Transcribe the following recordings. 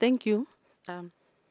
Thank you. Um,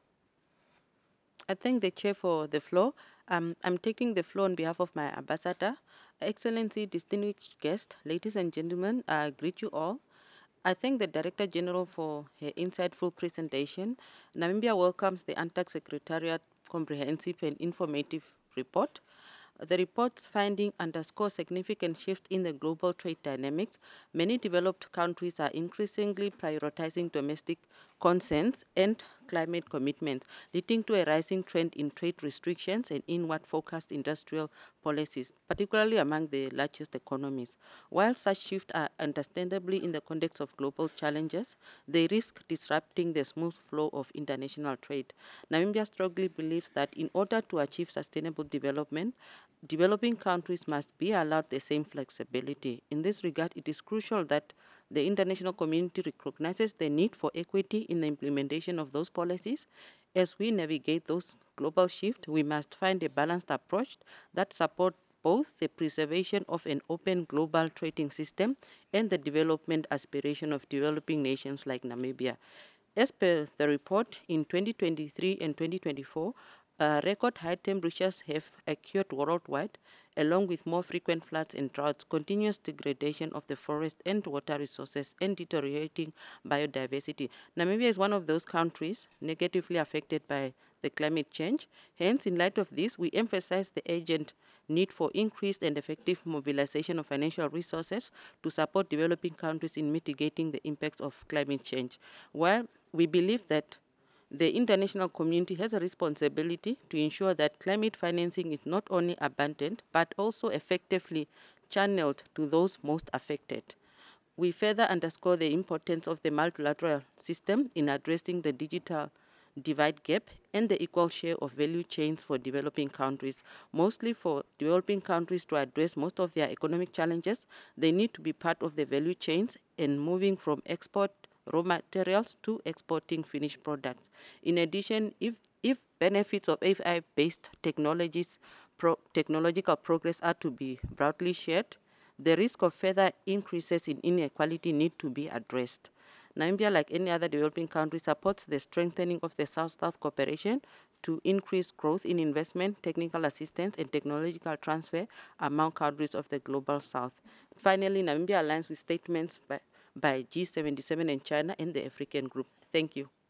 I thank the chair for the floor. I'm taking the floor on behalf of my ambassador. Excellency, distinguished guests, ladies and gentlemen, I greet you all. I thank the Director General for her insightful presentation. Namibia welcomes the ANTAC Secretariat comprehensive and informative report. The report's finding underscore significant shift in the global trade dynamics. Many developed countries are increasingly prioritizing domestic concerns and climate commitments, leading to a rising trend in trade restrictions and inward-focused industrial policies, particularly among the largest economies. While such shifts are understandably in the context of global challenges, they risk disrupting the smooth flow of international trade. Namibia strongly believes that in order to achieve sustainable development, developing countries must be allowed the same flexibility. In this regard, it is crucial that the international community recognizes the need for equity in the implementation of those policies. As we navigate those global shifts, we must find a balanced approach that supports both the preservation of an open global trading system and the development aspiration of developing nations like Namibia. As per the report, in 2023 and 2024, record high temperatures have occurred worldwide, along with more frequent floods and droughts, continuous degradation of the forest and water resources, and deteriorating biodiversity. Namibia is one of those countries negatively affected by the climate change. Hence, in light of this, we emphasize the urgent need for increased and effective mobilization of financial resources to support developing countries in mitigating the impacts of climate change. While we believe that the international community has a responsibility to ensure that climate financing is not only abundant but also effectively channeled to those most affected. We further underscore the importance of the multilateral system in addressing the digital divide gap and the equal share of value chains for developing countries. Mostly for developing countries to address most of their economic challenges, they need to be part of the value chains and moving from export raw materials to exporting finished products. In addition, if benefits of AI-based technologies, technological progress are to be broadly shared, the risk of further increases in inequality need to be addressed. Namibia, like any other developing country, supports the strengthening of the South-South cooperation to increase growth in investment, technical assistance, and technological transfer among countries of the global South. Finally, Namibia aligns with statements by G77 and China and the African group. Thank you.